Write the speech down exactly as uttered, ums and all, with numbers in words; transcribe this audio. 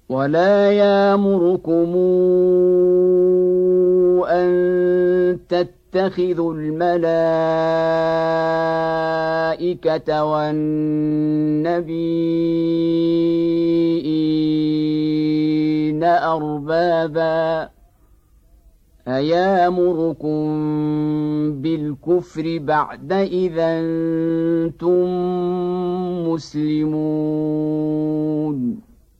ولا يامركم أن تتخذوا الملائكة والنبيين أربابا أيامركم بالكفر بعد إذا أنتم مسلمون